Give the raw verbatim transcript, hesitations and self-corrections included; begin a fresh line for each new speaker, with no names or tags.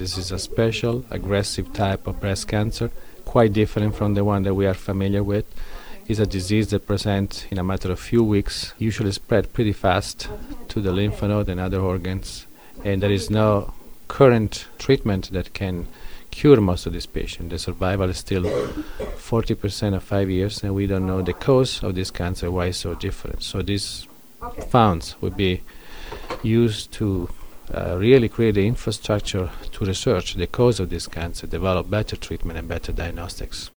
This is a special, aggressive type of breast cancer, quite different from the one that we are familiar with. It's a disease that presents in a matter of few weeks, usually spread pretty fast to the lymph node and other organs, and there is no current treatment that can cure most of these patients. The survival is still forty percent of five years, and we don't know the cause of this cancer, why it's so different. So these funds would be used to uh, really create the infrastructure to research the cause of this cancer, develop better treatment and better diagnostics.